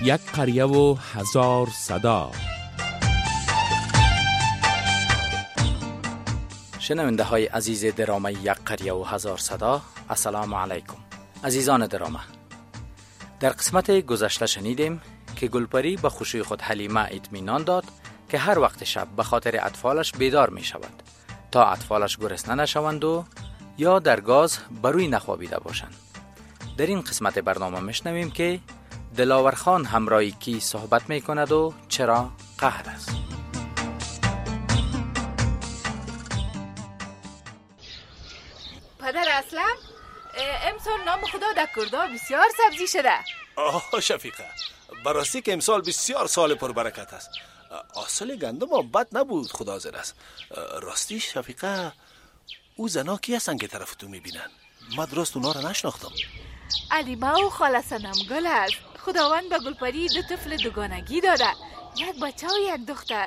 یک قریه و هزار صدا. شنونده های عزیز درامه یک قریه و هزار صدا، السلام علیکم. عزیزان درامه، در قسمت گذشته شنیدیم که گلپری به خوشی خود حلیمه اطمینان داد که هر وقت شب به خاطر اطفالش بیدار می شود تا اطفالش گرسنه نشوند و یا در گاز بروی نخوابیده باشند. در این قسمت برنامه میشنویم که دلاور خان همراه کی صحبت می کند و چرا قهر است. پدر اسلم، امسال نام خدا در کردا بسیار سبزی شده. شفیقه، براستی که امسال بسیار سال پربرکت است. حاصل گندم بد نبود، خدا حاضر است. راستی شفیقه، او زنا کی هستن که طرف تو میبینن؟ من درست اونا رو نشناختم. علیمه و خاله صنمگل است. خداوند به گلپری 2 طفل دوگانگی داده، یک بچه و یک دختر.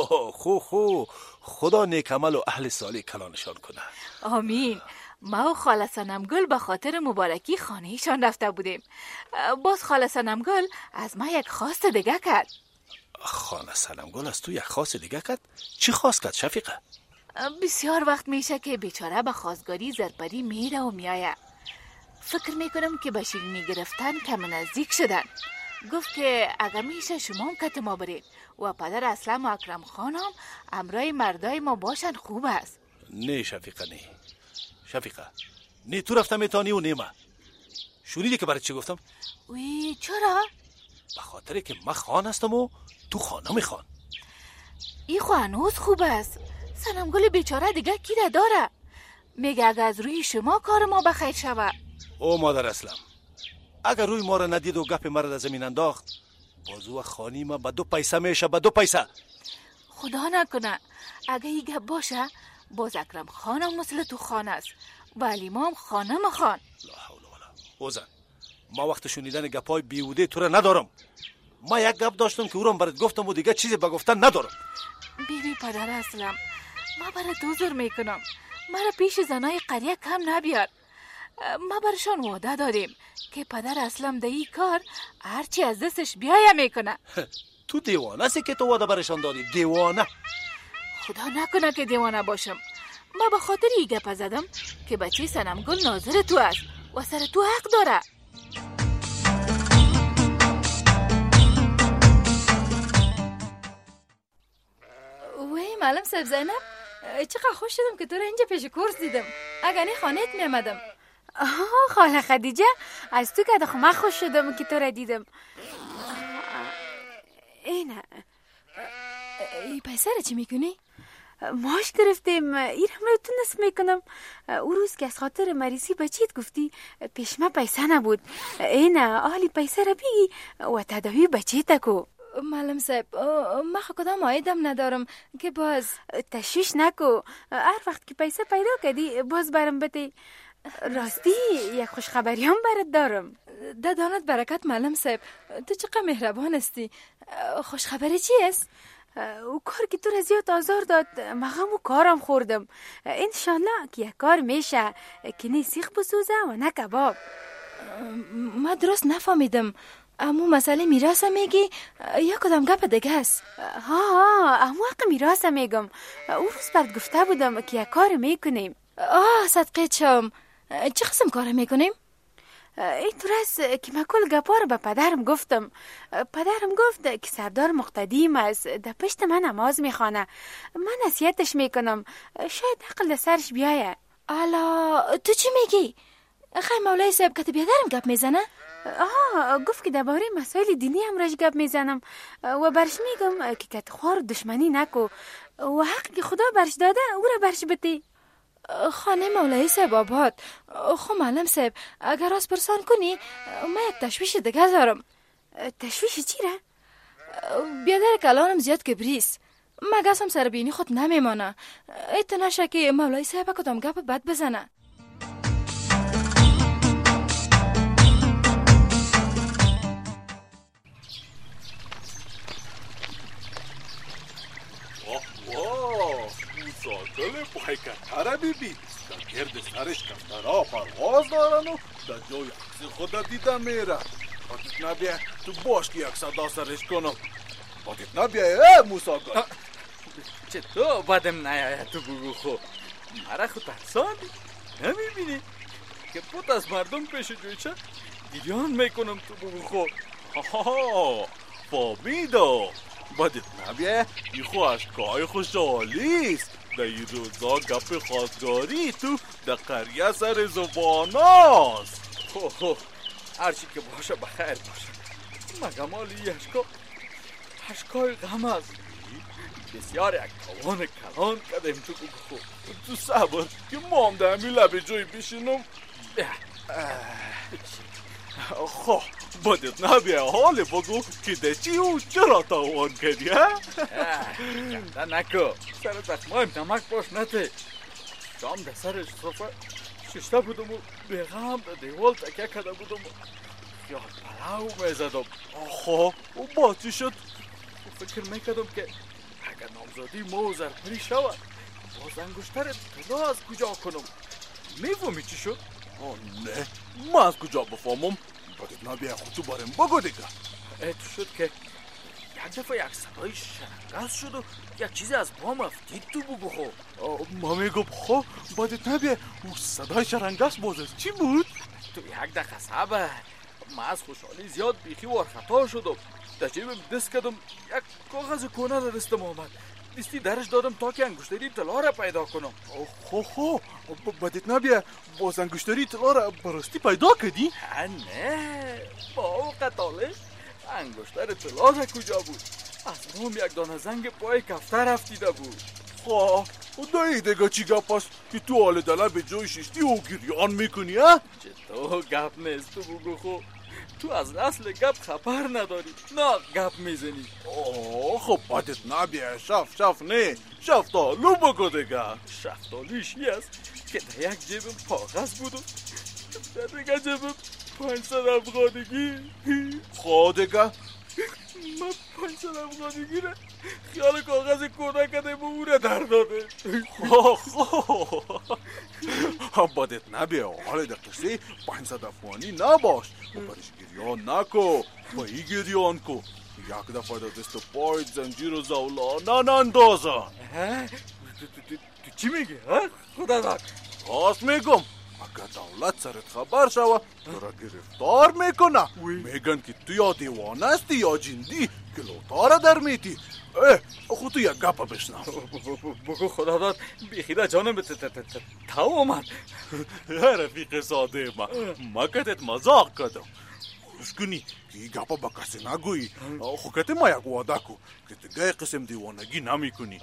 خو خدا نیک عمل و اهل صالح کلانشان کنه. آمین. ما و خاله صنمگل به خاطر مبارکی خانه‌شان رفته بودیم. باز خاله صنمگل از ما یک خواست دیگه کرد. خانه صنمگل از تو یک خواست دیگه کرد؟ چی خواست کرد شفیقه؟ بسیار وقت میشه که بیچاره به خواستگاری زرپری میره و میایه. فکر میکنم که به شیرینی گرفتن کم نزدیک شدن. گفت که اگر میشه شما هم کت ما برید و پدر اسلم و اکرم خانم امرای مردای ما باشن، خوب است. نه شفیقه، نه شفیقه، نه تو رفتم میتانی و نیمه. شنیدی که برای چی گفتم؟ وی چرا؟ به خاطر که من خان هستم و تو خانم خان. ای خو هنوز خوب است. صنمگل بیچاره دیگه کی داره؟ میگه اگر از روی شما کار ما بخیر شود. او مادر اسلم، اگر روی ما را ندید و گپ مرد از زمین انداخت، بازو خانی ما به 2 پیسه میشه، به 2 پیسه. خدا نکنه اگر این گپ باشه، باز اکرم خانم مثل تو خان است و علیمام خانم خان. لا حول ولا اوزن، ما وقت شنیدن گپای بیهوده تو را ندارم. ما یک گپ داشتم که او را برات گفتم و دیگه چیزی به گفتن ندارم. بیبی پدر اسلم، ما برات عذر میکنم. مرا پیش زنای قریه کم نبیار. ما برشان وعده دادیم که پدر اسلم در این کار هرچی از دستش بیایه میکنه. تو دیوانه هستی که تو وعده برشان دادی؟ دیوانه؟ خدا نکنه که دیوانه باشم. ما به خاطر این گپ زدم که بچه صنمگل ناظر تو است و سر تو حق داره. وی معلم صاحب زینب، چقدر خوش شدم که تو را اینجا پیش کورس دیدم. اگر نه خانهت میامدم. خاله خدیجه، از تو که من خوش شدم که تو را دیدم. اینه ای پیسه را چی میکنی؟ ماش گرفتیم، این هم را تو نصف میکنم. او روز که از خاطر مریضی بچیت گفتی پیش ما پیسه نبود. اینه آلی پیسه را بگی و تداوی بچیت کو. معلم صاحب، من کدام عایدم ندارم که باز. تشویش نکو، هر وقت که پیسه پیدا کردی باز برم بده. راستی یک خوشخبری هم برات دارم. دانت برکت معلم صاحب، تو چقدر مهربان هستی. خوشخبری چی است؟ او کار که تو را زیاد آزار داد، مغم و کارم خوردم. انشالله که یک کار میشه که نه سیخ بسوزه و نه کباب. ما درست نفهمیدم. امو مسئله میراث میگی یا کدام گپ دیگه است؟ ها امو حق میراث میگم. او روز برات گفته بودم که یک کار میکنیم. صدقه چم. چه قسم کار میکنیم؟ این طور است که من کل گپا رو به پدرم گفتم. پدرم گفت که سردار مقتدیم است، در پشت من نماز میخوانه. من نصیحتش میکنم، شاید عقل سرش بیایه. الا تو چی میگی؟ خیلی مولای صاحب که بیادرم گپ میزنه؟ گفت که درباره مسائل دینی هم راش گپ میزنم و برش میگم که کتخوار دشمنی نکو و حق که خدا برش داده او را برش بده. خانه مولای صاحب آباد. خب معلم صاحب، اگر از پرسان کنی من یک تشویش دیگه دارم. تشویش چی را؟ بیادر کلانم زیاد کبریست. مگسم سر بینی خود نمیمانه. ایت نشه که مولای صاحب کدام گپ بد بزنه. ساکل پایکتره ببین، در گرد سرش کفترها پرواز دارن و در جای عکس خود دیده میره. بادت نبیه تو باش که یک صدا سرش کنم. بادت نبیه موسی گل. چطور بدم نیاید تو بگو خو؟ مرا خود ترساندی؟ نمیبینی که پوت از مردم پیش جویچه گریان میکنم تو بگو خو. فامیدا بادت نبیه ای خو اشکای خوشحالیست. در این روزا گپ خواستگاری تو در قریه سر زباناست. هرچی که باشه بخیر باشه. مگه مال ای اشکای غم است. بسیار یک توان کلان کدیم تو بگو. تو صبر که ما هم در همی لبه جایی بشینم. خب بادت نبیه حال بگو که در چی او چرا توان کردی ها؟ گنده نکو سر دخمایم نمک باش نته. شام در سرش صفه ششته بودم و بیغم در دیوال تکیه کده بودم و خیال پلاو میزدم. خب و با چی شد؟ فکر میکردم که اگر نامزادی ما و زرپری شود باز انگشتر طلا از کجا کنم. میفهمی چی شد؟ نه من از کجا بفهمم؟ بادت نبیه خود تو بارم بگو دیگه. تو شد که یک دفعه یک صدای شرنگاز شد و یک چیزی از بام افتید تو بگو خو. ما میگم خب بادت نبیه او صدای شرنگاز باز از چی بود؟ تو یک دقیقه صبر. من از خوشحالی زیاد بیخی وارخطا شدم. در جیبم دست کردم یک کاغذ کهنه در دستم آمد. دستی درش دادم تا که انگشتری طلا را پیدا کنم. خو بادت نبیه باز انگشتری طلا را براستی پیدا کردی؟ نه با او قطاله انگشتر طلا را کجا بود؟ از روم یک دانه زنگ پای کفتر افتیده بود. خب دایی دیگه چی گپ است که تو حال دلم به جای ششتی و گریان میکنی ها؟ چطور گپ نیست تو بگو خو؟ تو از اصل گپ خبر نداری نه گپ میزنی. خب بادت نبیه شف نه شفتالو بگو دیگه. شفتالیش است که در یک جیبم کاغذ بود و در دیگه جیبم 500 افغانیگی. دیگه من 500 افغانیگی را خیال کاغذ کهنه کده به او را در داده. بادت نبیه حال در قصه 500 افغانی نباش. برش گریان نکو پایی گریان کو. یک دفعه در دست پای زنجیر و زولانه نندازه. تو چی میگی ها؟ خدا دار راست میگم. اگر دولت سرت خبر شوه تو را گرفتار میکنه. میگن که تو یا دیوانه استی یا جندی که لوتاره در میتی. خود تو یک گپ بشنم. بگو خدا داد بیخی در جانم تو آمد. رفیق ساده ما کتت مزاق کردم. خوش کنی که این گپا با کسی نگویی. خو کتی ما یک واده کو که دیگه قسم دیوانگی نمی کنی.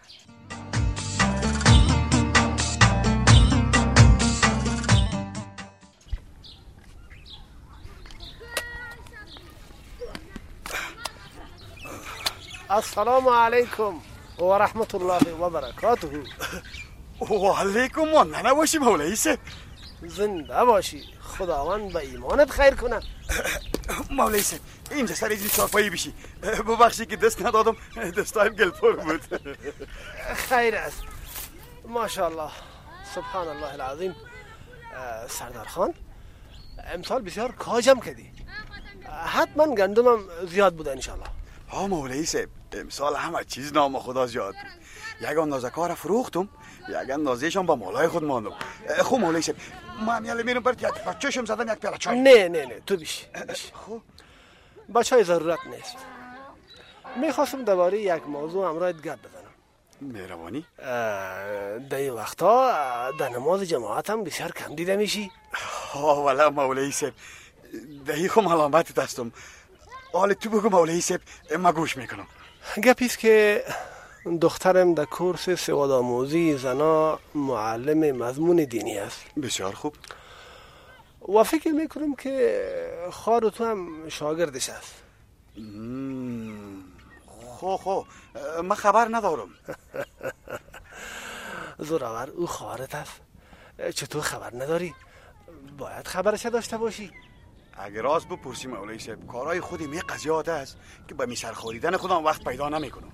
السلام علیکم و رحمت الله و برکاته. و علیکم و نباشی مولایی سه. زنده باشی خداوند به ایمانت خیر کنه. مولایی سه اینجا سر این چارپایی بشی. ببخشی که دست ندادم دستایم گلپور بود. خیر است ماشاءالله سبحان الله العظیم. سردار خان امسال بسیار کاجم کردی. حتما گندمم زیاد بوده انشالله. مولایی صاحب امسال همه چیز نام خدا زیاد بود. یک اندازه کار فروختم یک اندازهشان با مالای خود ماندم. خب مولایی صاحب من یاله میرم برات یک چشم زدم یک پیاله چای. نه تو بیش. خب با چای ضرورت نیست. میخواستم درباره یک موضوع امرایت گپ بزنم. مهربانی. در این وقتا در نماز جماعت هم بسیار کم دیده میشی. والا مولایی صاحب دهی خو ملامت دستم. حالا تو بگو مولایی صاحب ما گوش میکنم. گپیست که دخترم در کورس سوادآموزی زنا معلم مضمون دینی است. بسیار خوب. و فکر میکنم که خواهر تو هم شاگردش است. خو من خبر ندارم. زورآور او خواهرت است. چطور خبر نداری؟ باید خبرش داشته باشی. اگر راست بپرسی مولایی صاحب کارهای خودی می قضیات است که به میسر خوریدن خودم وقت پیدا نمیکنم.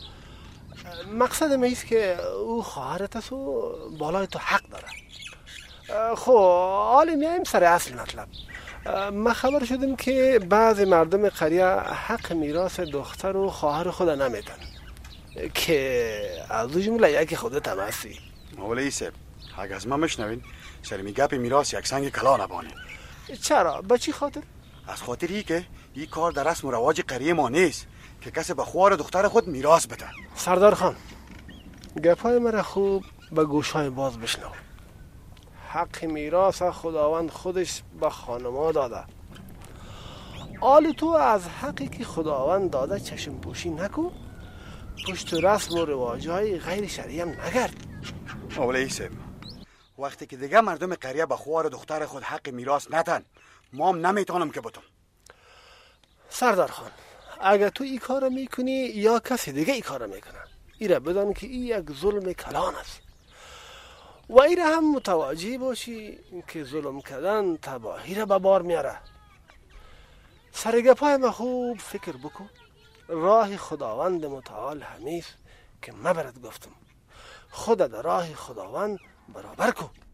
مقصدم ایست که او خواهرت است و بالای تو حق داره. خب حالی میایم سر اصل مطلب. ما خبر شدیم که بعض مردم قریه حق میراث دختر و خواهر خود نمیدن که از او جمله یکی خودت هم هستی. مولوی صاحب اگه از ما مشنوین سرمی گپ میراث یک سنگ کلا نبانه. چرا؟ به چی خاطر؟ از خاطر ای که این کار در رسم و رواج قریه ما نیست که کسی به خوار دختر خود میراث بده. سردار خان، گپای مرا خوب به گوشهای باز بشنو. حق میراث خداوند خودش به خانما داده. آل تو از حقی که خداوند داده چشم پوشی نکو، پشت رسم و رواجهای غیر شرعی هم نگرد. مولوی صاحب وقتی که دیگه مردم قریه به خوار دختر خود حق میراث ندن ما هم نمیتونم که بتم. سردار خان، اگر تو ای کار میکنی یا کسی دیگه ای کار میکنه، ایره بدان که ای یک ظلم کلان است و ایره هم متوجه باشی که ظلم کردن تباهی را به بار میاره. سرگپای ما خوب فکر بکن. راه خداوند متعال همیست که مبرد گفتم. خود در راه خداوند برابر کن.